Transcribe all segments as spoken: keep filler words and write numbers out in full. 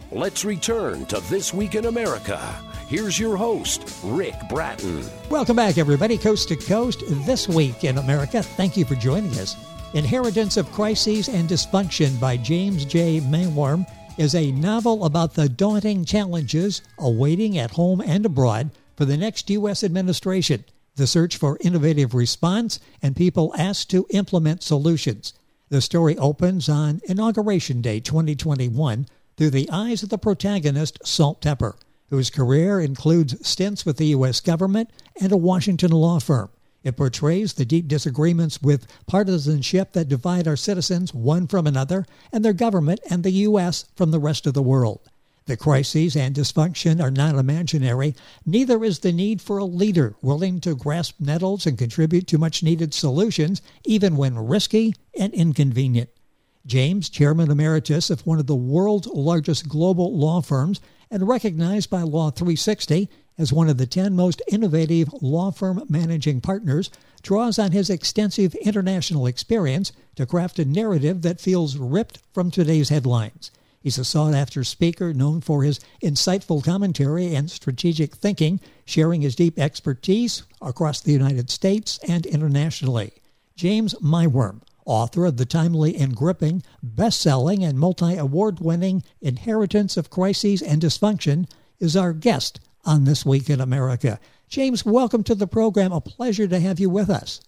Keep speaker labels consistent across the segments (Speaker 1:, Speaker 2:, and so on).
Speaker 1: Let's return to This Week in America. Here's your host, Rick Bratton.
Speaker 2: Welcome back, everybody, coast to coast, This Week in America. Thank you for joining us. Inheritance of Crises and Dysfunction by James J. Maiwurm is a novel about the daunting challenges awaiting at home and abroad for the next U S administration, the search for innovative response, and people asked to implement solutions. The story opens on Inauguration Day twenty twenty-one through the eyes of the protagonist, Salt Tepper, whose career includes stints with the U S government and a Washington law firm. It portrays the deep disagreements with partisanship that divide our citizens one from another and their government and the U S from the rest of the world. The crises and dysfunction are not imaginary. Neither is the need for a leader willing to grasp nettles and contribute to much-needed solutions, even when risky and inconvenient. James, chairman emeritus of one of the world's largest global law firms and recognized by Law three sixty as one of the ten most innovative law firm managing partners, draws on his extensive international experience to craft a narrative that feels ripped from today's headlines. He's a sought-after speaker known for his insightful commentary and strategic thinking, sharing his deep expertise across the United States and internationally. James Maiwurm, author of the timely and gripping, best-selling, and multi-award-winning Inheritance of Crises and Dysfunction, is our guest on This Week in America. James, welcome to the program. A pleasure to have you with us.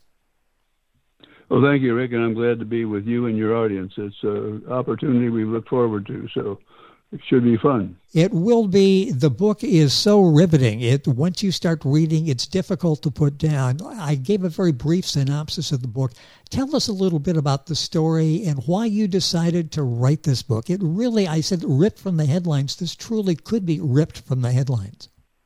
Speaker 3: Well, thank you, Rick, and I'm glad to be with you and your audience. It's an opportunity we look forward to, so it should be fun.
Speaker 2: It will be. The book is so riveting. It once you start reading, it's difficult to put down. I gave a very brief synopsis of the book. Tell us a little bit about the story and why you decided to write this book. It really, I said, ripped from the headlines. This truly could be ripped from the headlines.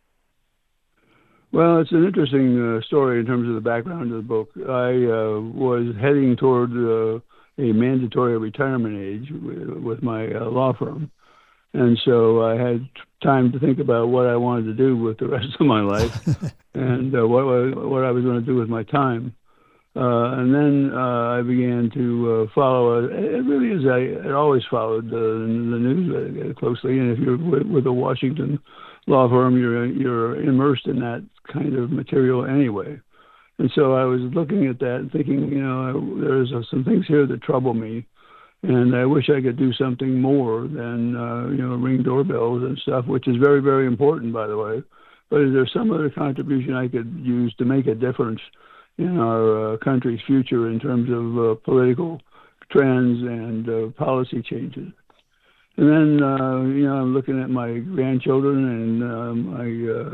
Speaker 3: Well, it's an interesting uh, story in terms of the background of the book. I uh, was heading toward uh, a mandatory retirement age with, with my uh, law firm. And so I had time to think about what I wanted to do with the rest of my life and uh, what, what I was going to do with my time. Uh, and then uh, I began to uh, follow, it, it really is, I had always followed uh, the news closely. And if you're with, with a Washington law firm, you're you're immersed in that kind of material anyway. And so I was looking at that and thinking, you know, there's uh, some things here that trouble me, and I wish I could do something more than, uh, you know, ring doorbells and stuff, which is very, very important, by the way. But is there some other contribution I could use to make a difference in our uh, country's future in terms of uh, political trends and uh, policy changes? And then, uh, you know, I'm looking at my grandchildren and uh, my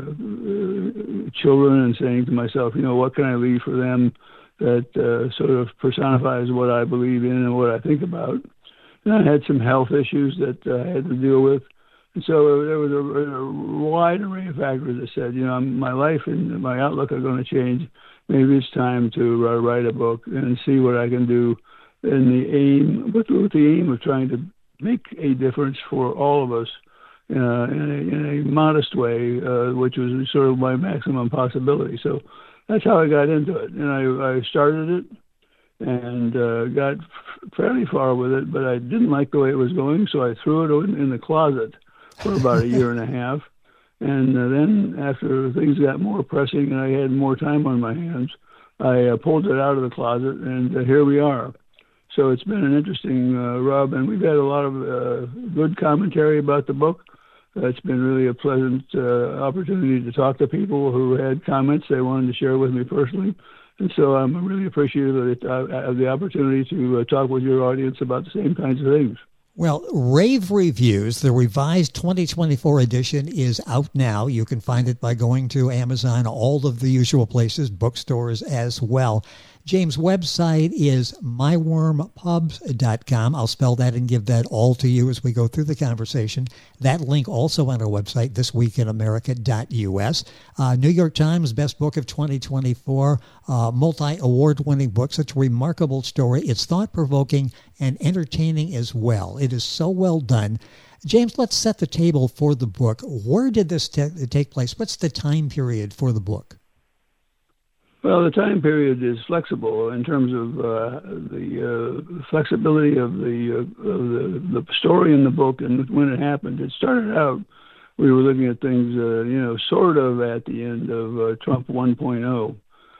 Speaker 3: uh, children and saying to myself, you know, what can I leave for them that uh, sort of personifies what I believe in and what I think about? And I had some health issues that uh, I had to deal with. And so there was a, a wide array of factors that said, you know, my life and my outlook are going to change. Maybe it's time to uh, write a book and see what I can do in the aim, with, with the aim of trying to make a difference for all of us uh, in, a, in a modest way, uh, which was sort of my maximum possibility. So that's how I got into it. And I, I started it and uh, got f- fairly far with it, but I didn't like the way it was going, so I threw it in, in the closet for about a year and a half. And uh, then after things got more pressing and I had more time on my hands, I uh, pulled it out of the closet, and uh, here we are. So it's been an interesting uh, rub, and we've had a lot of uh, good commentary about the book. Uh, it's been really a pleasant uh, opportunity to talk to people who had comments they wanted to share with me personally. And so I'm really appreciative of it, uh, of the opportunity to uh, talk with your audience about the same kinds of things.
Speaker 2: Well, Rave Reviews, the revised twenty twenty-four edition, is out now. You can find it by going to Amazon, all of the usual places, bookstores as well. James' website is my worm pubs dot com. I'll spell that and give that all to you as we go through the conversation. That link also on our website, this week in america dot u s. Uh, New York Times Best Book of twenty twenty-four, uh, multi-award-winning book. Such a remarkable story. It's thought-provoking and entertaining as well. It is so well done. James, let's set the table for the book. Where did this te- take place? What's the time period for the book?
Speaker 3: Well, the time period is flexible in terms of uh, the uh, flexibility of the, uh, of the the story in the book and when it happened. It started out, we were looking at things, uh, you know, sort of at the end of uh, Trump one point oh,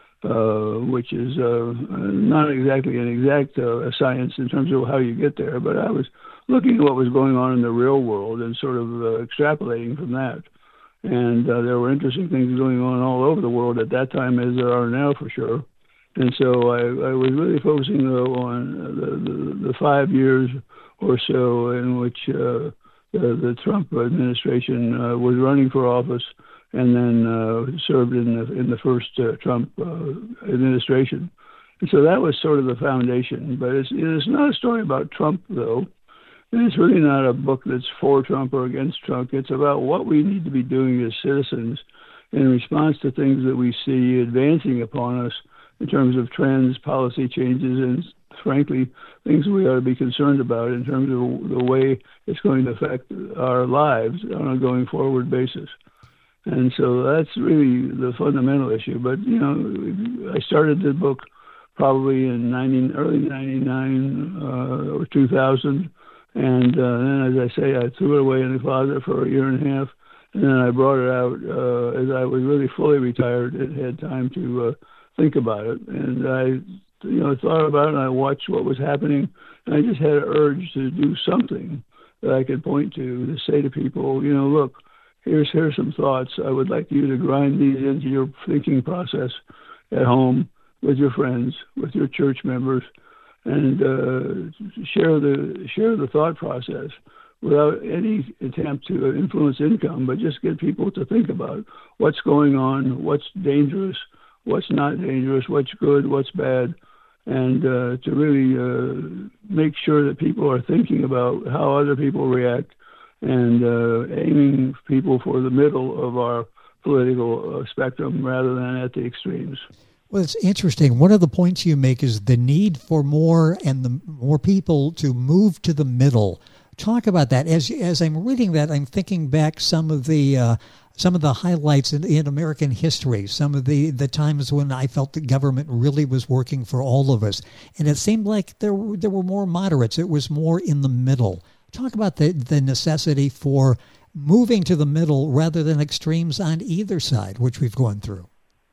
Speaker 3: uh, which is uh, not exactly an exact uh, science in terms of how you get there, but I was looking at what was going on in the real world and sort of uh, extrapolating from that. And uh, there were interesting things going on all over the world at that time, as there are now for sure. And so I, I was really focusing, though, on the, the, the five years or so in which uh, the, the Trump administration uh, was running for office and then uh, served in the in the first uh, Trump uh, administration. And so that was sort of the foundation. But it's, it's not a story about Trump, though. It's really not a book that's for Trump or against Trump. It's about what we need to be doing as citizens in response to things that we see advancing upon us in terms of trends, policy changes, and frankly, things we ought to be concerned about in terms of the way it's going to affect our lives on a going forward basis. And so that's really the fundamental issue. But, you know, I started the book probably in ninety, early ninety-nine uh, or two thousand. And uh, then, as I say, I threw it away in the closet for a year and a half. And then I brought it out uh, as I was really fully retired and had time to uh, think about it. And I, you know, thought about it and I watched what was happening. And I just had an urge to do something that I could point to, to say to people, you know, look, here's, here's some thoughts. I would like you to grind these into your thinking process at home with your friends, with your church members, and uh, share the share the thought process without any attempt to influence income, but just get people to think about what's going on, what's dangerous, what's not dangerous, what's good, what's bad, and uh, to really uh, make sure that people are thinking about how other people react and uh, aiming people for the middle of our political uh, spectrum rather than at the extremes.
Speaker 2: Well, it's interesting. One of the points you make is the need for more and the more people to move to the middle. Talk about that. As as I'm reading that, I'm thinking back some of the uh, some of the highlights in, in American history, some of the, the times when I felt the government really was working for all of us. And it seemed like there were, there were more moderates. It was more in the middle. Talk about the, the necessity for moving to the middle rather than extremes on either side, which we've gone through.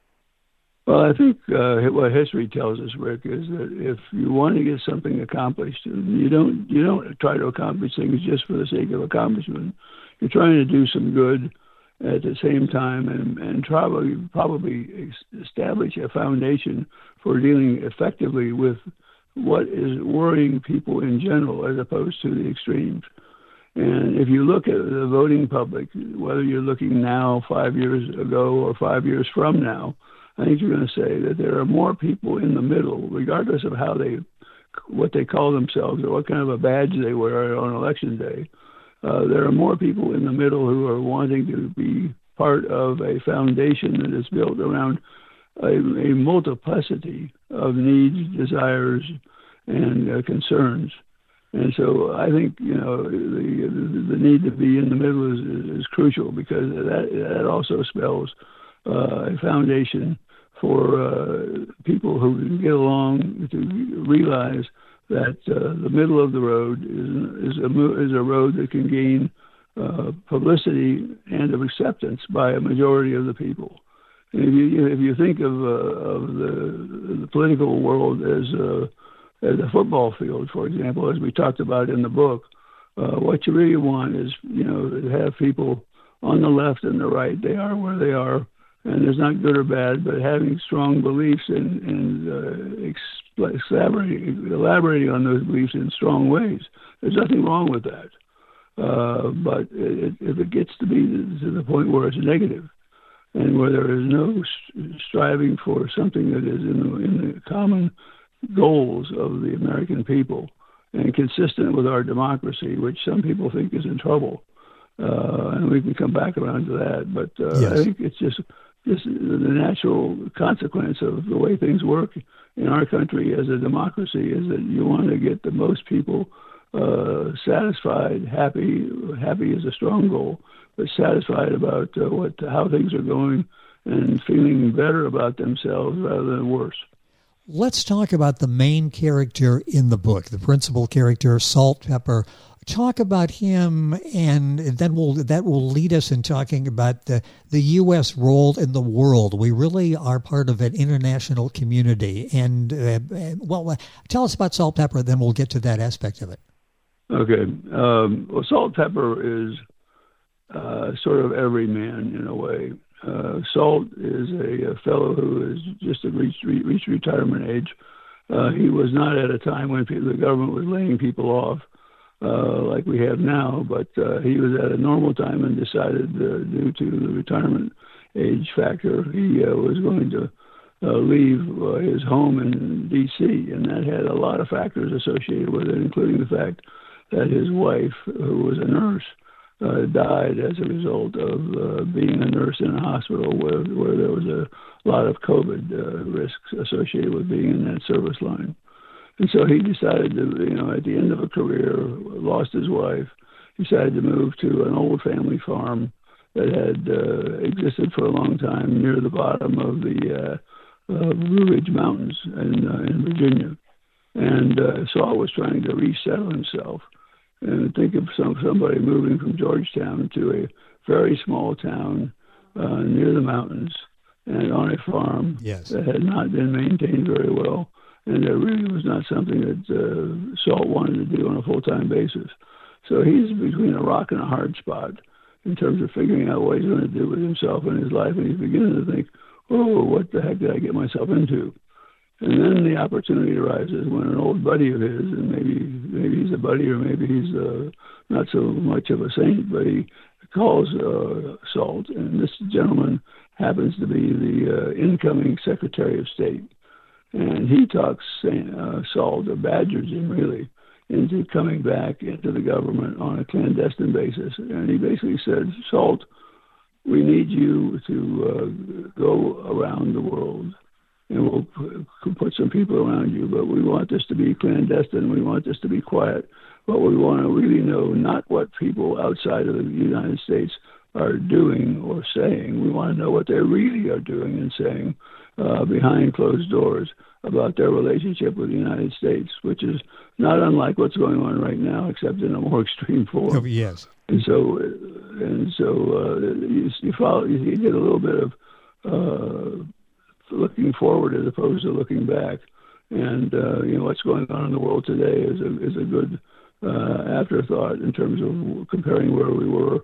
Speaker 3: Well, I think uh, what history tells us, Rick, is that if you want to get something accomplished, you don't you don't try to accomplish things just for the sake of accomplishment. You're trying to do some good at the same time, and and probably probably establish a foundation for dealing effectively with what is worrying people in general, as opposed to the extremes. And if you look at the voting public, whether you're looking now, five years ago, or five years from now, I think you're going to say that there are more people in the middle, regardless of how they, what they call themselves or what kind of a badge they wear on election day. Uh, there are more people in the middle who are wanting to be part of a foundation that is built around a, a multiplicity of needs, desires, and uh, concerns. And so I think, you know, the, the, the need to be in the middle is, is crucial, because that, that also spells uh, a foundation for uh, people who can get along to realize that uh, the middle of the road is, is, a, is a road that can gain uh, publicity and acceptance by a majority of the people. And if you if you think of, uh, of the, the political world as a, as a football field, for example, as we talked about in the book, uh, what you really want is, you know, to have people on the left and the right. They are where they are. And there's not good or bad, but having strong beliefs and, and uh, elaborating, elaborating on those beliefs in strong ways. There's nothing wrong with that. Uh, but it, if it gets to be to the point where it's negative and where there is no striving for something that is in the, in the common goals of the American people and consistent with our democracy, which some people think is in trouble, uh, and we can come back around to that. But uh, yes. I think it's just... This is the natural consequence of the way things work in our country as a democracy, is that you want to get the most people uh, satisfied, happy. Happy is a strong goal, but satisfied about uh, what how things are going and feeling better about themselves rather than worse.
Speaker 2: Let's talk about the main character in the book, the principal character, Salt Pepper. Talk about him, and then we'll, that will lead us in talking about the, the U S role in the world. We really are part of an international community. And, uh, well, tell us about Salt Pepper, then we'll get to that aspect of it.
Speaker 3: Okay. Um, well, Salt Pepper is uh, sort of every man in a way. Uh, Salt is a, a fellow who has just reached, reached retirement age. Uh, he was not at a time when people, the government was laying people off. Uh, like we have now, but uh, he was at a normal time and decided, uh, due to the retirement age factor, he uh, was going to uh, leave uh, his home in D C, and that had a lot of factors associated with it, including the fact that his wife, who was a nurse, uh, died as a result of uh, being a nurse in a hospital where, where there was a lot of COVID uh, risks associated with being in that service line. And so he decided to, you know, at the end of a career, lost his wife, decided to move to an old family farm that had uh, existed for a long time near the bottom of the uh, uh, Blue Ridge Mountains in, uh, in Virginia. And uh, Salt was trying to resettle himself. And think of some, somebody moving from Georgetown to a very small town uh, near the mountains and on a farm
Speaker 2: yes.
Speaker 3: that had not been maintained very well. And that really was not something that uh, Salt wanted to do on a full-time basis. So he's between a rock and a hard spot in terms of figuring out what he's going to do with himself and his life. And he's beginning to think, oh, what the heck did I get myself into? And then the opportunity arises when an old buddy of his, and maybe maybe he's a buddy or maybe he's uh, not so much of a saint, but he calls uh, Salt. And this gentleman happens to be the uh, incoming Secretary of State. And he talks uh, Salt, or badgers him really, into coming back into the government on a clandestine basis. And he basically said, Salt, we need you to uh, go around the world, and we'll put some people around you, but we want this to be clandestine. We want this to be quiet. But we want to really know not what people outside of the United States are doing or saying. We want to know what they really are doing and saying uh, behind closed doors about their relationship with the United States, which is not unlike what's going on right now, except in a more extreme form.
Speaker 2: Oh, yes.
Speaker 3: And so, and so uh, you, you follow. You get a little bit of uh, looking forward as opposed to looking back. And uh, you know what's going on in the world today is a is a good uh, afterthought in terms of comparing where we were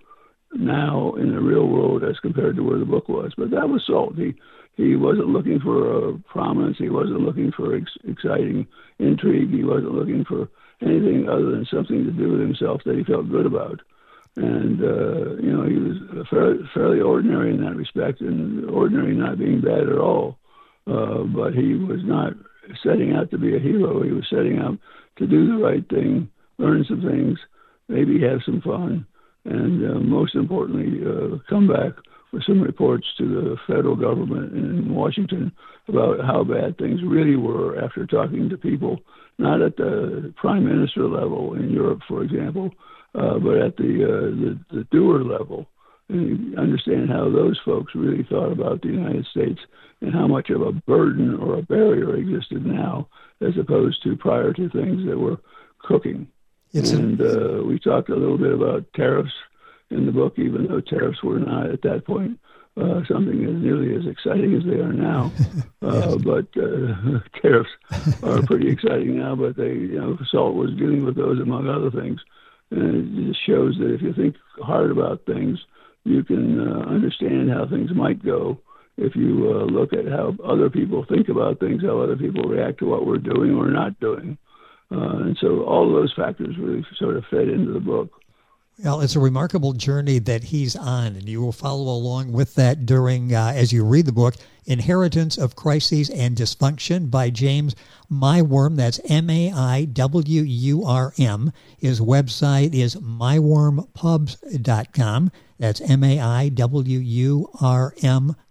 Speaker 3: now in the real world as compared to where the book was. But that was Salt. He he wasn't looking for uh, prominence. He wasn't looking for ex- exciting intrigue. He wasn't looking for anything other than something to do with himself that he felt good about. And uh, you know, he was fairly, fairly ordinary in that respect, and ordinary not being bad at all. Uh, but he was not setting out to be a hero. He was setting out to do the right thing, learn some things, maybe have some fun, and uh, most importantly, uh, come back with some reports to the federal government in Washington about how bad things really were after talking to people, not at the prime minister level in Europe, for example, uh, but at the, uh, the the doer level, and you understand how those folks really thought about the United States and how much of a burden or a barrier existed now as opposed to prior to things that were cooking. It's and a- uh, we talked a little bit about tariffs in the book, even though tariffs were not at that point uh, something as nearly as exciting as they are now. Uh, yes. But uh, tariffs are pretty exciting now, but they, you know, Salt was dealing with those among other things. And it just shows that if you think hard about things, you can uh, understand how things might go if you uh, look at how other people think about things, how other people react to what we're doing or not doing. Uh, and so all those factors really sort of fed into the book.
Speaker 2: Well, it's a remarkable journey that he's on, and you will follow along with that during, uh, as you read the book, Inheritance of Crises and Dysfunction by James Maiwurm. That's M A I W U R M. His website is maiwurm pubs dot com. That's M A I W U R M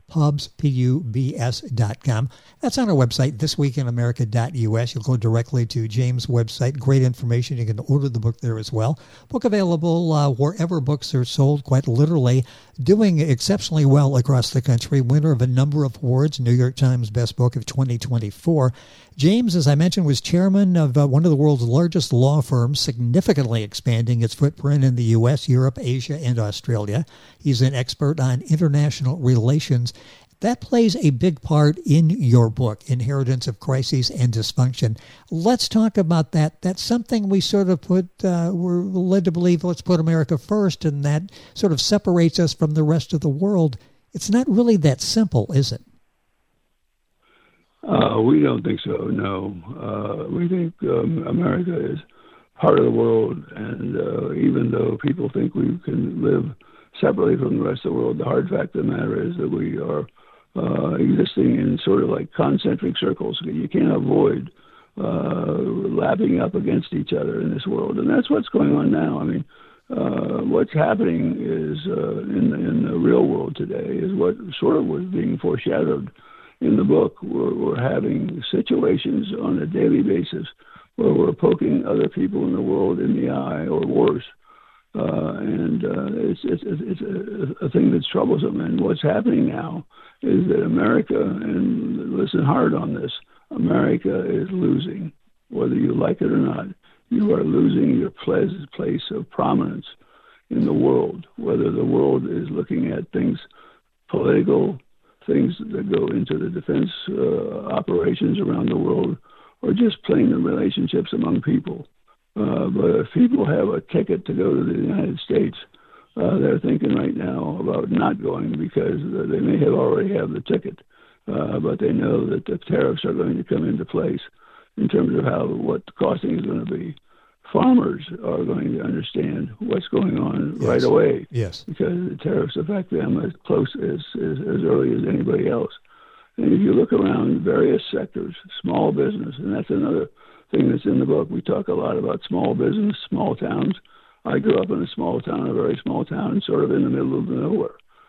Speaker 2: pubs, P U B S dot com. That's on our website, this week in america dot U S. You'll go directly to James' website. Great information. You can order the book there as well. Book available uh, wherever books are sold, quite literally. Doing exceptionally well across the country. Winner of a number of awards, New York Times Best Book of twenty twenty-four. James, as I mentioned, was chairman of uh, one of the world's largest law firms, significantly expanding its footprint in the U S, Europe, Asia, and Australia. He's an expert on international relations. That plays a big part in your book, Inheritance of Crises and Dysfunction. Let's talk about that. That's something we sort of put, uh, we're led to believe, let's put America first, and that sort of separates us from the rest of the world. It's not really that simple, is it?
Speaker 3: Uh, we don't think so, no. Uh, we think um, America is part of the world, and uh, even though people think we can live separately from the rest of the world, the hard fact of the matter is that we are uh, existing in sort of like concentric circles. You can't avoid uh, lapping up against each other in this world, and that's what's going on now. I mean, uh, what's happening is uh, in, the, in the real world today is what sort of was being foreshadowed in the book. We're, we're having situations on a daily basis where we're poking other people in the world in the eye, or worse. Uh, and uh, it's, it's, it's a, a thing that's troublesome. And what's happening now is that America, and listen hard on this, America is losing. Whether you like it or not, you are losing your place of prominence in the world, whether the world is looking at things political, things that go into the defense uh, operations around the world, or just plain the relationships among people. Uh, but if people have a ticket to go to the United States, uh, they're thinking right now about not going because they may have already have the ticket, uh, but they know that the tariffs are going to come into place in terms of how what the costing is going to be. Farmers are going to understand what's going on yes. right away,
Speaker 2: yes,
Speaker 3: because the tariffs affect them as close as, as as early as anybody else. And if you look around various sectors, small business, and that's another thing that's in the book. We talk a lot about small business, small towns. I grew up in a small town, a very small town, sort of in the middle of nowhere.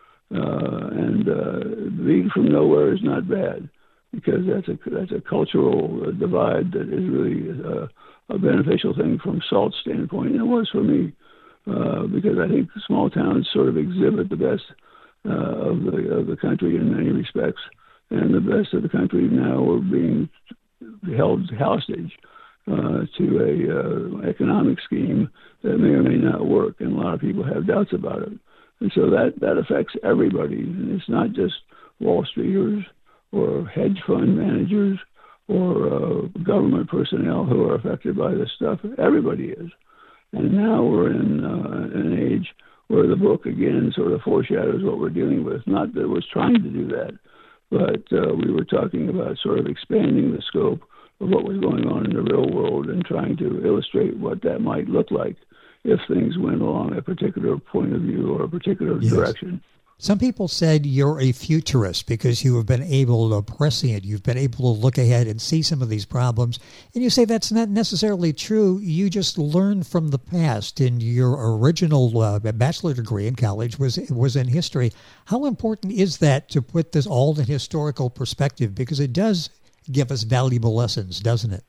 Speaker 3: Uh, and uh, being from nowhere is not bad, because that's a that's a cultural divide that is really uh, a beneficial thing from SALT's standpoint, and it was for me, uh, because I think small towns sort of exhibit the best uh, of the of the country in many respects, and the best of the country now are being held hostage uh, to a uh, economic scheme that may or may not work, and a lot of people have doubts about it. And so that, that affects everybody, and it's not just Wall Streeters or hedge fund managers or uh, government personnel who are affected by this stuff. Everybody is. And now we're in uh, an age where the book, again, sort of foreshadows what we're dealing with. Not that it was trying to do that, but uh, we were talking about sort of expanding the scope of what was going on in the real world and trying to illustrate what that might look like if things went along a particular point of view or a particular yes. direction.
Speaker 2: Some people said you're a futurist because you have been able to prescient. You've been able to look ahead and see some of these problems. And you say that's not necessarily true. You just learned from the past. And your original uh, bachelor degree in college was was in history. How important is that to put this all in historical perspective? Because it does give us valuable lessons, doesn't it?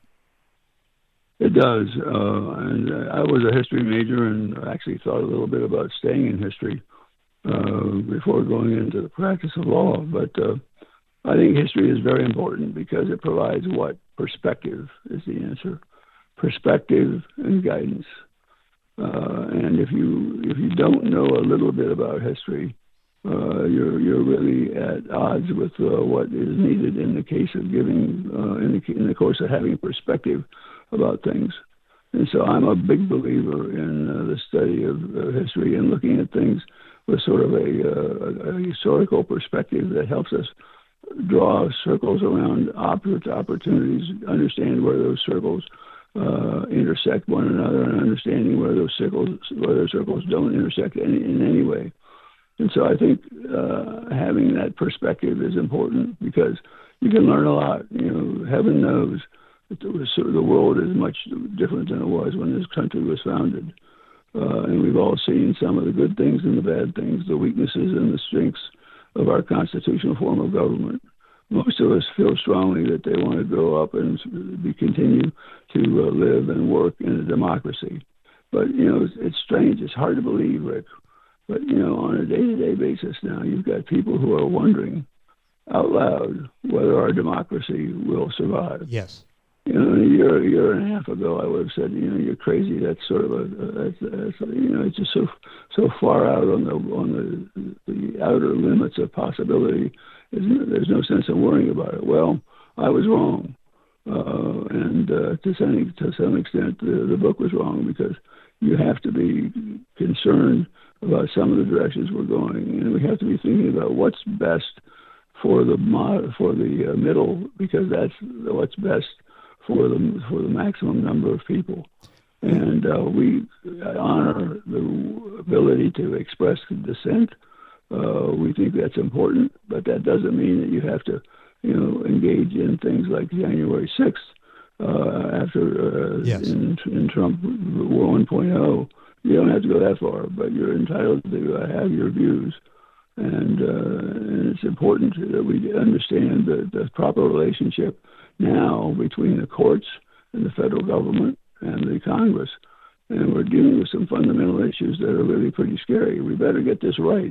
Speaker 3: It does. Uh, and I was a history major and actually thought a little bit about staying in history Uh, before going into the practice of law. But uh, I think history is very important because it provides what? Perspective is the answer. Perspective and guidance. Uh, and if you if you don't know a little bit about history, uh, you're you're really at odds with uh, what is needed in the case of giving, uh, in, the, in the course of having perspective about things. And so I'm a big believer in uh, the study of uh, history and looking at things with sort of a, uh, a historical perspective that helps us draw circles around opportunities, understand where those circles uh, intersect one another, and understanding where those circles, where those circles don't intersect any, in any way. And so I think uh, having that perspective is important because you can learn a lot. You know, heaven knows that the, the world is much different than it was when this country was founded. Uh, and we've all seen some of the good things and the bad things, the weaknesses and the strengths of our constitutional form of government. Most of us feel strongly that they want to grow up and be, continue to uh, live and work in a democracy. But, you know, it's, it's strange. It's hard to believe, Rick. But, you know, on a day-to-day basis now, you've got people who are wondering out loud whether our democracy will survive.
Speaker 2: Yes.
Speaker 3: You know, a year, a year and a half ago, I would have said, you know, you're crazy. That's sort of a, that's, that's, you know, it's just so so far out on the on the, the outer limits of possibility. There's no sense in worrying about it. Well, I was wrong, uh, and uh, to some to some extent, the, the book was wrong, because you have to be concerned about some of the directions we're going, and we have to be thinking about what's best for the mod, for the uh, middle, because that's what's best for the for the maximum number of people. And uh, we honor the ability to express dissent. Uh, we think that's important, but that doesn't mean that you have to, you know, engage in things like January sixth uh, after uh, yes. in, in Trump one point oh. You don't have to go that far, but you're entitled to uh, have your views. And, uh, and it's important that we understand the, the proper relationship now between the courts and the federal government and the Congress. And we're dealing with some fundamental issues that are really pretty scary. We better get this right.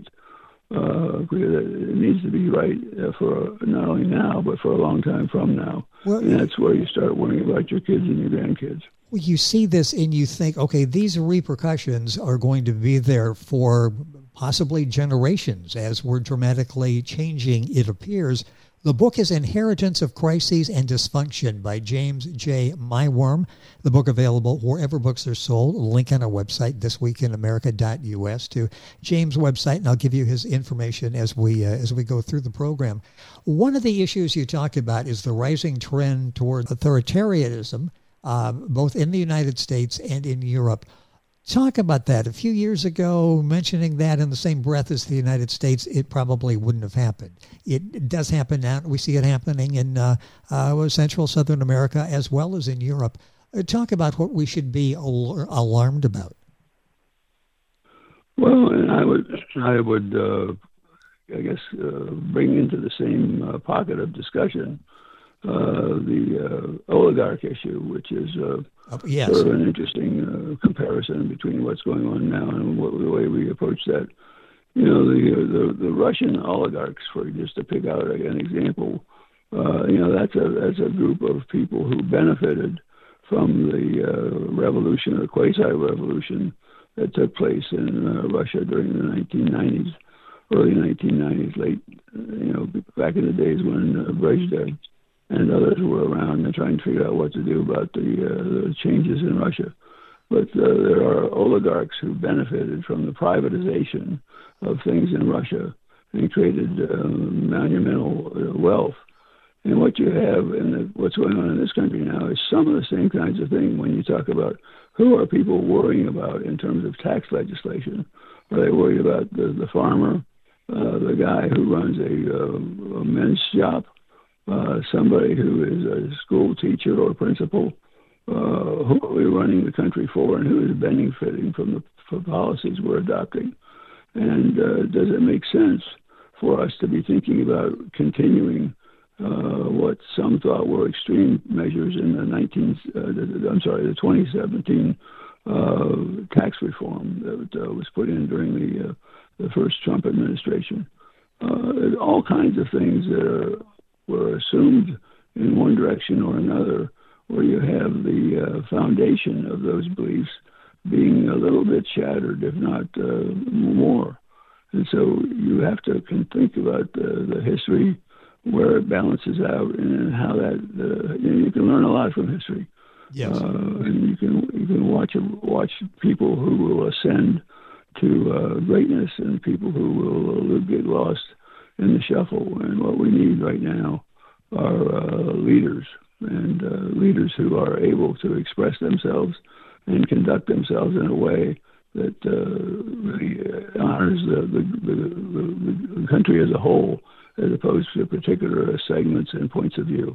Speaker 3: Uh, it needs to be right for not only now, but for a long time from now. Well, and that's where you start worrying about your kids and your grandkids.
Speaker 2: Well, you see this and you think, okay, these repercussions are going to be there for possibly generations as we're dramatically changing, it appears. The book is Inheritance of Crises and Dysfunction by James J. Maiwurm. The book available wherever books are sold. A link on our website, this week in america dot u s, to James' website, and I'll give you his information as we uh, as we go through the program. One of the issues you talk about is the rising trend toward authoritarianism, uh, both in the United States and in Europe. Talk about that. A few years ago, mentioning that in the same breath as the United States, it probably wouldn't have happened. It, it does happen now. We see it happening in uh, uh, Central, Southern America, as well as in Europe. Uh, talk about what we should be al- alarmed about.
Speaker 3: Well, and I would, I would, uh, I guess, uh, bring into the same uh, pocket of discussion uh, the uh, oligarch issue, which is uh,
Speaker 2: Uh, yes.
Speaker 3: sort of an interesting uh, comparison between what's going on now and what, the way we approach that. You know, the the, the Russian oligarchs, for just to pick out an example, uh, you know, that's a that's a group of people who benefited from the uh, revolution or quasi-revolution that took place in uh, Russia during the nineteen nineties, early nineteen nineties, late, you know, back in the days when uh, Brezhnev and others were around and trying to figure out what to do about the, uh, the changes in Russia. But uh, there are oligarchs who benefited from the privatization of things in Russia and created uh, monumental uh, wealth. And what you have in the, what's going on in this country now is some of the same kinds of things when you talk about who are people worrying about in terms of tax legislation. Are they worried about the, the farmer, uh, the guy who runs a, uh, a men's shop, Uh, somebody who is a school teacher or principal, uh, who are we running the country for, and who is benefiting from the for policies we're adopting? And uh, does it make sense for us to be thinking about continuing uh, what some thought were extreme measures in the nineteen, uh, the, I'm sorry, the twenty seventeen uh, tax reform that uh, was put in during the uh, the first Trump administration? Uh, all kinds of things that are were assumed in one direction or another, where you have the uh, foundation of those beliefs being a little bit shattered, if not uh, more. And so you have to can think about the, the history, where it balances out, and how that uh, you know, you can learn a lot from history.
Speaker 2: Yes,
Speaker 3: uh, and you can you can watch watch people who will ascend to uh, greatness and people who will get lost in the shuffle. And what we need right now are uh, leaders, and uh, leaders who are able to express themselves and conduct themselves in a way that uh, really honors the, the, the, the, the country as a whole, as opposed to particular segments and points of view.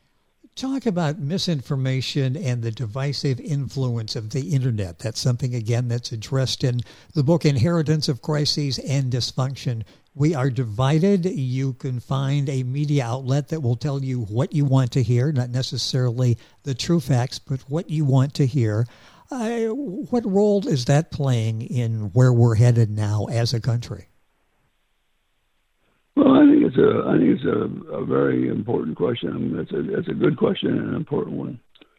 Speaker 2: Talk about misinformation and the divisive influence of the internet. That's something, again, that's addressed in the book Inheritance of Crises and Dysfunction We are divided. You can find a media outlet that will tell you what you want to hear, not necessarily the true facts, but what you want to hear. Uh, what role is that playing in where we're headed now as a country?
Speaker 3: Well, I think it's a I think it's a, a very important question. I mean, that's a that's a good question and an important one.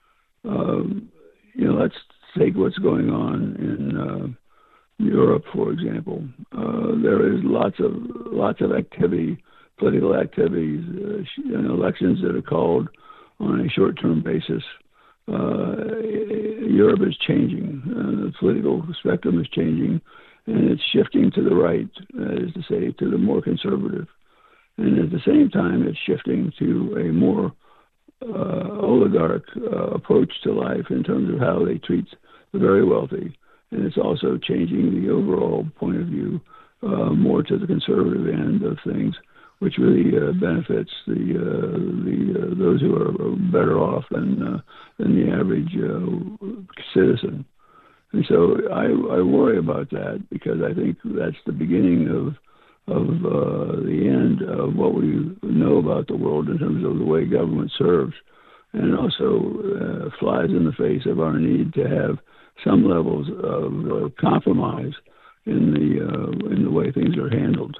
Speaker 3: Um, you know, let's take what's going on in uh, Europe, for example. Uh, there is lots of lots of activity, political activities, uh, and elections that are called on a short-term basis. Uh, Europe is changing. Uh, the political spectrum is changing, and it's shifting to the right, that is to say, to the more conservative. And at the same time, it's shifting to a more uh, oligarch uh, approach to life in terms of how they treat the very wealthy. And it's also changing the overall point of view uh, more to the conservative end of things, which really uh, benefits the uh, the uh, those who are better off than uh, than the average uh, citizen. And so I, I worry about that because I think that's the beginning of of uh, the end of what we know about the world in terms of the way government serves, and it also uh, flies in the face of our need to have some levels of uh, compromise in the uh, in the way things are handled.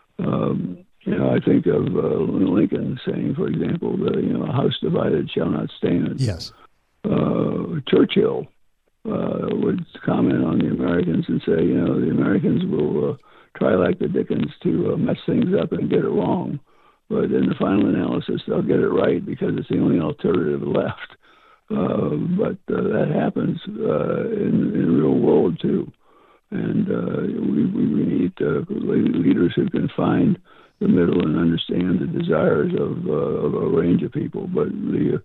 Speaker 3: Um, you know, I think of uh, Lincoln saying, for example, that you know, a house divided shall not stand.
Speaker 2: Yes.
Speaker 3: Uh, Churchill uh, would comment on the Americans and say, you know, the Americans will uh, try like the Dickens to uh, mess things up and get it wrong, but in the final analysis, they'll get it right because it's the only alternative left. Uh, but uh, that happens uh, in, in the real world too, and uh, we, we need uh, leaders who can find the middle and understand the desires of, uh, of a range of people. But the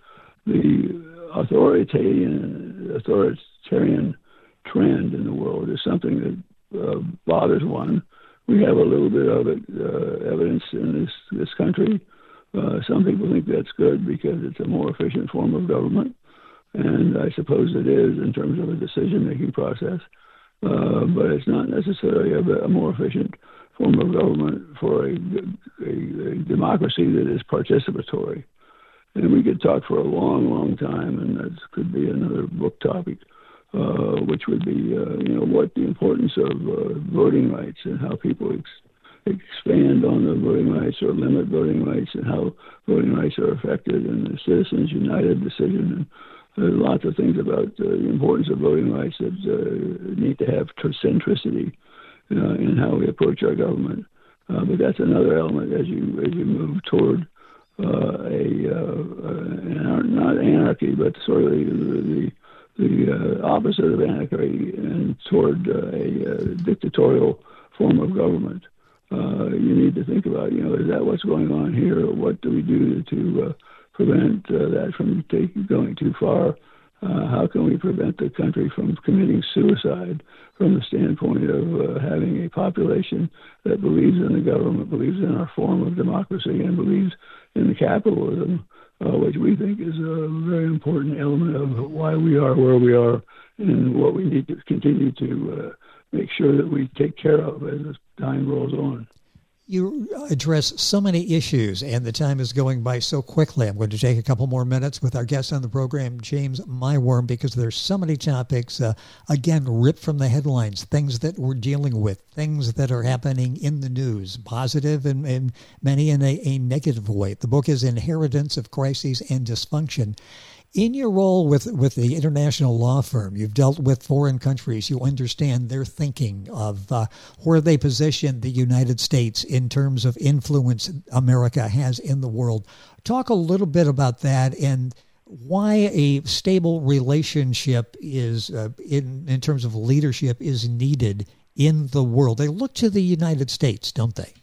Speaker 3: the authoritarian authoritarian trend in the world is something that uh, bothers one. We have a little bit of it, uh, evidence in this this country. Uh, some people think that's good because it's a more efficient form of government. And I suppose it is in terms of a decision-making process, uh, but it's not necessarily a, a more efficient form of government for a, a, a democracy that is participatory. And we could talk for a long, long time, and that could be another book topic, uh, which would be, uh, you know, what the importance of uh, voting rights and how people ex- expand on the voting rights or limit voting rights and how voting rights are affected in the Citizens United decision. And there's lots of things about uh, the importance of voting rights that uh, need to have centricity uh, in how we approach our government. Uh, but that's another element as you as you move toward uh, a uh, uh, not anarchy, but sort of the the, the uh, opposite of anarchy and toward uh, a uh, dictatorial form of government. Uh, you need to think about, you know, is that what's going on here? Or what do we do to uh, prevent uh, that from taking, going too far? Uh, how can we prevent the country from committing suicide from the standpoint of uh, having a population that believes in the government, believes in our form of democracy, and believes in the capitalism, uh, which we think is a very important element of why we are where we are and what we need to continue to uh, make sure that we take care of as time rolls on.
Speaker 2: You address so many issues, and the time is going by so quickly. I'm going to take a couple more minutes with our guest on the program, James Maiwurm, because there's so many topics, uh, again, ripped from the headlines, things that we're dealing with, things that are happening in the news, positive and, and many in a, a negative way. The book is Inheritance of Crises and Dysfunction. In your role with, with the international law firm, you've dealt with foreign countries. You understand their thinking of uh, where they position the United States in terms of influence America has in the world. Talk a little bit about that and why a stable relationship is, uh, in, in terms of leadership, is needed in the world. They look to the United States, don't they?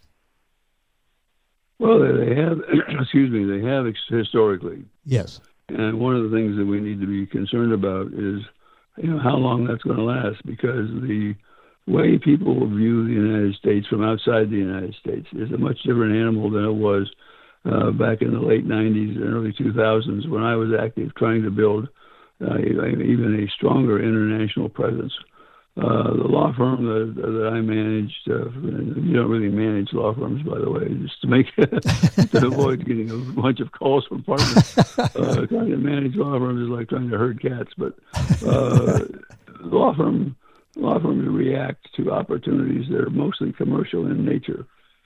Speaker 3: Well, they have, excuse me, they have historically.
Speaker 2: Yes.
Speaker 3: And one of the things that we need to be concerned about is, you know, how long that's going to last, because the way people view the United States from outside the United States is a much different animal than it was uh, back in the late nineties and early two thousands when I was active trying to build uh, even a stronger international presence. Uh, the law firm that, that I managed, uh, you don't really manage law firms, by the way, just to make to avoid getting a bunch of calls from partners. Uh, trying to manage law firms is like trying to herd cats, but uh, law firm law firms react to opportunities that are mostly commercial in nature.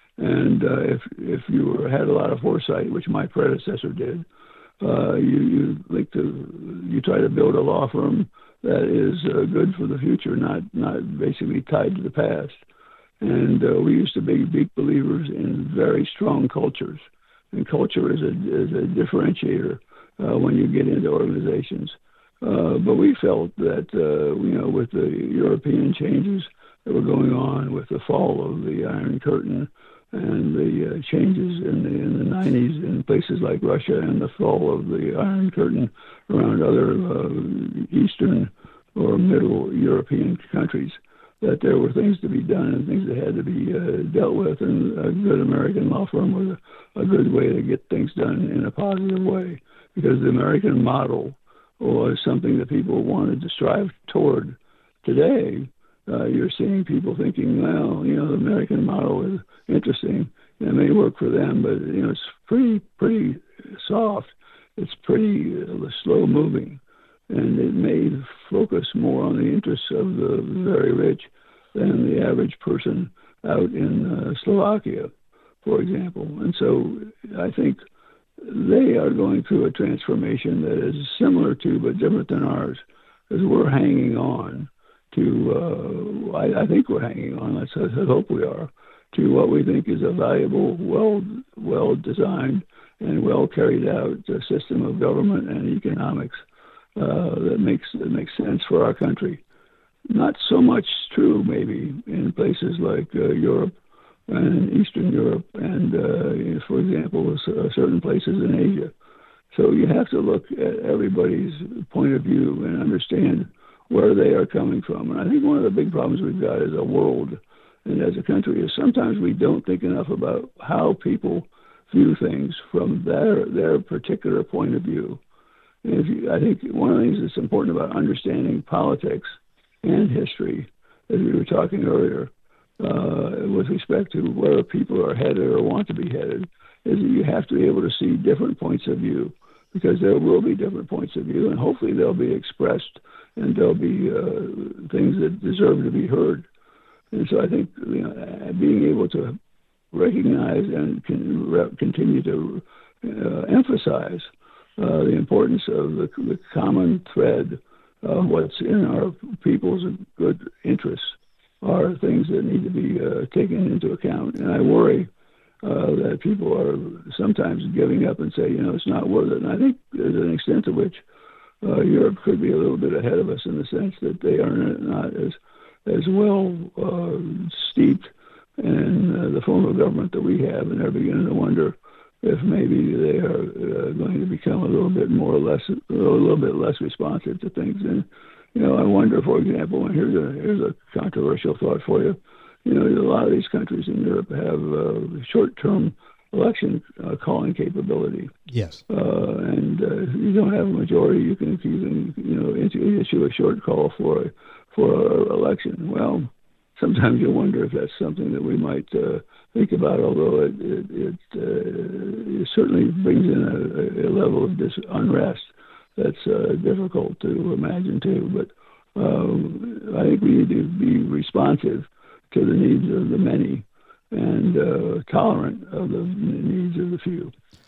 Speaker 3: And uh, if if you were, had a lot of foresight, which my predecessor did, uh, you you like to you try to build a law firm that is uh, good for the future, not not basically tied to the past. And uh, we used to be big believers in very strong cultures, and culture is a is a differentiator uh, when you get into organizations. Uh, but we felt that uh, you know, with the European changes that were going on, with the fall of the Iron Curtain and the uh, changes in the in the nineties in places like Russia, and the fall of the Iron Curtain around other uh, Eastern or Middle European countries, that there were things to be done and things that had to be uh, dealt with, and a good American law firm was a, a good way to get things done in a positive way, because the American model was something that people wanted to strive toward. Today, Uh, you're seeing people thinking, well, you know, the American model is interesting. It may work for them, but, you know, it's pretty, pretty soft. It's pretty uh, slow moving. And it may focus more on the interests of the very rich than the average person out in uh, Slovakia, for example. And so I think they are going through a transformation that is similar to, but different than ours, because we're hanging on to, uh, I, I think we're hanging on, let's, let's hope we are, to what we think is a valuable, well, well-designed and well-carried-out uh, system of government and economics uh, that makes that makes sense for our country. Not so much true, maybe, in places like uh, Europe and Eastern Europe and, uh, for example, certain places in Asia. So you have to look at everybody's point of view and understand where they are coming from. And I think one of the big problems we've got as a world and as a country is sometimes we don't think enough about how people view things from their their particular point of view. And if you, I think one of the things that's important about understanding politics and history, as we were talking earlier, uh, with respect to where people are headed or want to be headed, is that you have to be able to see different points of view, because there will be different points of view, and hopefully they'll be expressed and there'll be uh, things that deserve to be heard. And so I think, you know, being able to recognize and can re- continue to uh, emphasize uh, the importance of the, the common thread of what's in our people's good interests are things that need to be uh, taken into account. And I worry uh, that people are sometimes giving up and say, you know, it's not worth it. And I think there's an extent to which Uh, Europe could be a little bit ahead of us in the sense that they are not as as well uh, steeped in uh, the form of government that we have, and they're beginning to wonder if maybe they are uh, going to become a little bit more or less, a little bit less responsive to things. And you know, I wonder, for example, and here's a here's a controversial thought for you. You know, a lot of these countries in Europe have uh, short-term election uh, calling capability.
Speaker 2: Yes.
Speaker 3: Uh, and uh, if you don't have a majority, you can, you can you know, issue a short call for a, for an election. Well, sometimes you wonder if that's something that we might uh, think about, although it, it, it, uh, it certainly brings in a, a level of dis- unrest that's uh, difficult to imagine too. But um, I think we need to be responsive to the needs of the many and uh, tolerant of the needs of the few.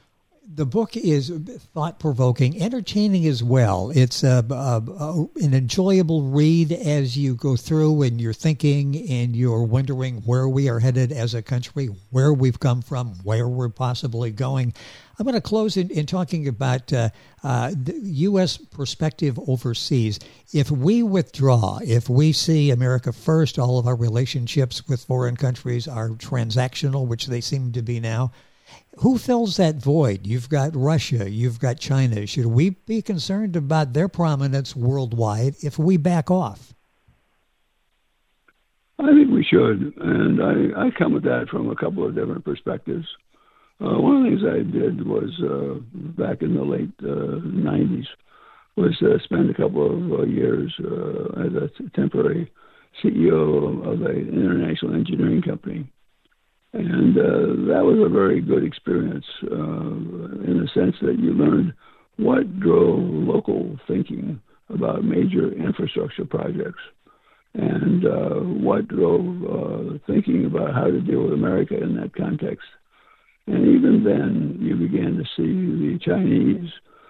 Speaker 2: The book is thought-provoking, entertaining as well. It's a, a, a, an enjoyable read as you go through and you're thinking and you're wondering where we are headed as a country, where we've come from, where we're possibly going. I'm going to close in, in talking about uh, uh, the U S perspective overseas. If we withdraw, if we see America first, all of our relationships with foreign countries are transactional, which they seem to be now, who fills that void? You've got Russia, you've got China. Should we be concerned about their prominence worldwide if we back off?
Speaker 3: I think we should, and I, I come at that from a couple of different perspectives. Uh, one of the things I did was, uh, back in the late uh, nineties, was uh, spend a couple of uh, years uh, as a temporary C E O of an international engineering company. And uh, that was a very good experience uh, in the sense that you learned what drove local thinking about major infrastructure projects and uh, what drove uh, thinking about how to deal with America in that context. And even then, you began to see the Chinese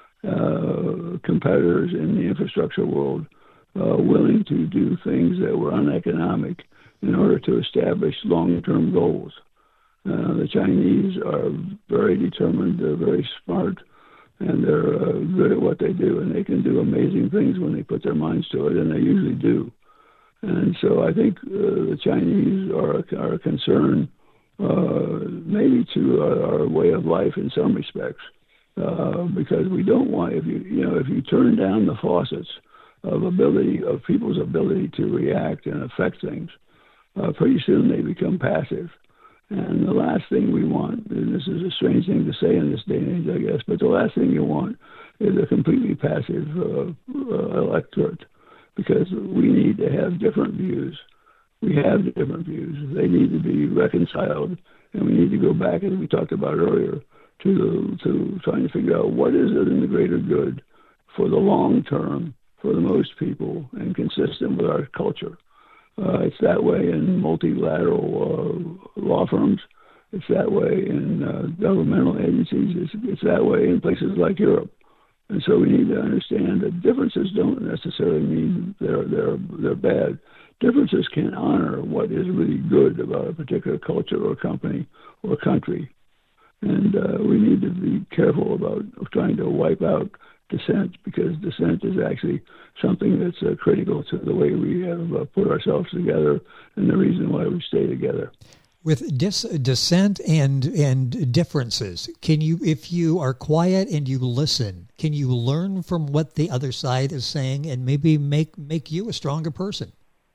Speaker 3: uh, competitors in the infrastructure world uh, willing to do things that were uneconomic in order to establish long-term goals. Uh, the Chinese are very determined, they're very smart, and they're uh, good at what they do, and they can do amazing things when they put their minds to it, and they usually do. And so I think uh, the Chinese are, are a concern uh, maybe to our, our way of life in some respects, uh, because we don't want, if you, you know, if you turn down the faucets of ability, of people's ability to react and affect things, uh, pretty soon they become passive. And the last thing we want, and this is a strange thing to say in this day and age, I guess, but the last thing you want is a completely passive uh, uh, electorate, because we need to have different views. We have different views. They need to be reconciled, and we need to go back, as we talked about earlier, to the, to trying to figure out what is it in the greater good for the long term, for the most people, and consistent with our culture. Uh, it's that way in multilateral uh, law firms. It's that way in uh, governmental agencies. It's, it's that way in places like Europe. And so we need to understand that differences don't necessarily mean they're they're they're bad. Differences can honor what is really good about a particular culture or company or country. And uh, we need to be careful about trying to wipe out dissent, because dissent is actually something that's uh, critical to the way we have uh, put ourselves together and the reason why we stay together.
Speaker 2: With dis- dissent and and differences, can you, if you are quiet and you listen, can you learn from what the other side is saying and maybe make make you a stronger person?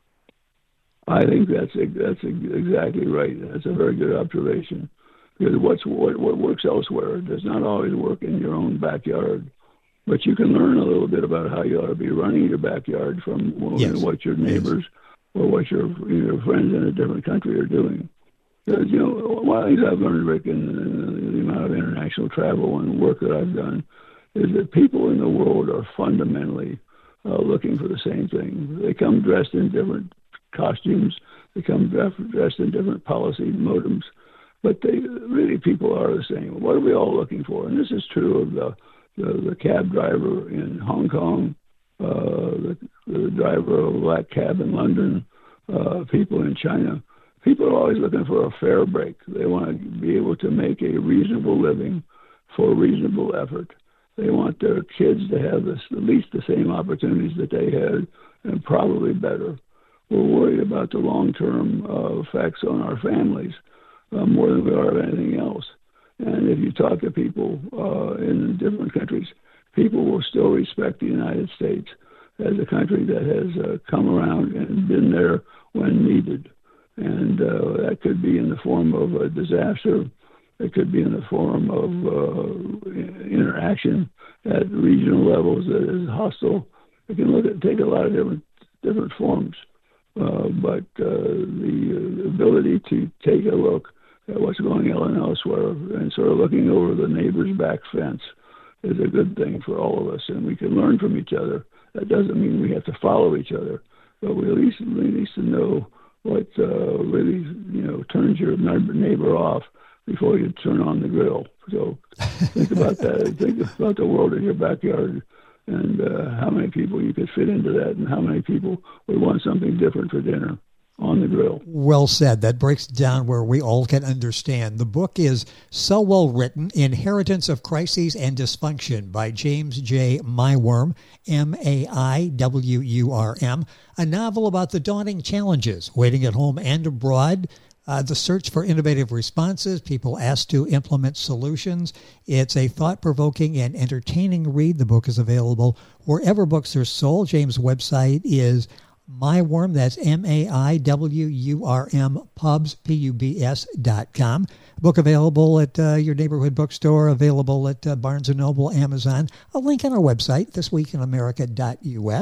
Speaker 3: I think that's that's exactly right. That's a very good observation. Because what's what, what works elsewhere does not always work in your own backyard. But you can learn a little bit about how you ought to be running your backyard from yes. what your neighbors yes. or what your your friends in a different country are doing. Because, you know, one of the things I've learned, Rick, in, in the amount of international travel and work that I've done, is that people in the world are fundamentally uh, looking for the same thing. They come dressed in different costumes. They come dressed in different policy motives. But they really, people are the same. What are we all looking for? And this is true of the The, the cab driver in Hong Kong, uh, the, the driver of a black cab in London, uh, people in China. People are always looking for a fair break. They want to be able to make a reasonable living for reasonable effort. They want their kids to have this, at least the same opportunities that they had, and probably better. We're worried about the long-term uh, effects on our families uh, more than we are of anything else. And if you talk to people uh, in different countries, people will still respect the United States as a country that has uh, come around and been there when needed. And uh, that could be in the form of a disaster. It could be in the form of uh, interaction at regional levels that is hostile. It can look at, take a lot of different different forms. Uh, but uh, the, uh, the ability to take a look at what's going on elsewhere and sort of looking over the neighbor's back fence is a good thing for all of us, and we can learn from each other. That doesn't mean we have to follow each other, but we at least we need to know what uh, really, you know, turns your neighbor off before you turn on the grill. So think about that. Think about the world in your backyard and uh, how many people you could fit into that, and how many people would want something different for dinner on the grill.
Speaker 2: Well said. That breaks down where we all can understand. The book is so well written, Inheritance of Crises and Dysfunction by James J. Maiwurm, M A I W U R M, a novel about the daunting challenges waiting at home and abroad, uh, the search for innovative responses, people asked to implement solutions. It's a thought-provoking and entertaining read. The book is available wherever books are sold. James' website is Maiwurm, that's M A I W U R M, pubs, P U B S dot com. Book available at uh, your neighborhood bookstore, available at uh, Barnes and Noble, Amazon. A link on our website, this week in america dot U S.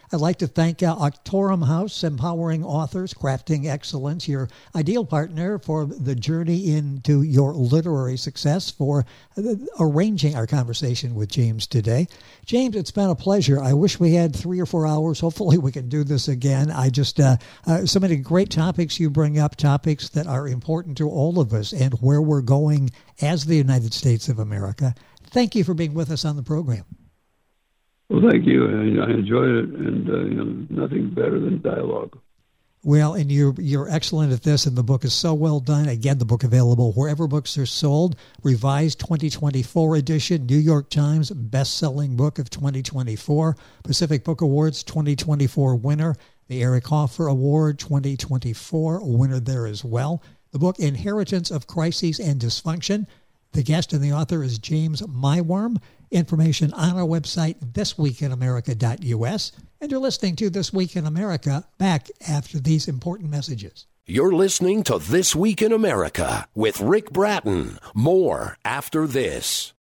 Speaker 2: I'd like to thank uh, Auctorum House, empowering authors, crafting excellence, your ideal partner for the journey into your literary success, for uh, arranging our conversation with James today. James, it's been a pleasure. I wish we had three or four hours. Hopefully we can do this again. I just, uh, uh, so many great topics you bring up, topics that are important to all of us and where we're going as the United States of America. Thank you for being with us on the program.
Speaker 3: Well, thank you. I, I enjoyed it, and uh, you know, nothing better than dialogue.
Speaker 2: Well, and you're you're excellent at this, and the book is so well done. Again, the book available wherever books are sold. Revised twenty twenty-four edition, New York Times best-selling book of twenty twenty-four. Pacific Book Awards twenty twenty-four winner. The Eric Hoffer Award twenty twenty-four winner there as well. The book Inheritance of Crises and Dysfunction. The guest and the author is James Maiwurm. Information on our website, this week in america dot u s. And you're listening to This Week in America, back after these important messages.
Speaker 1: You're listening to This Week in America with Rick Bratton. More after this.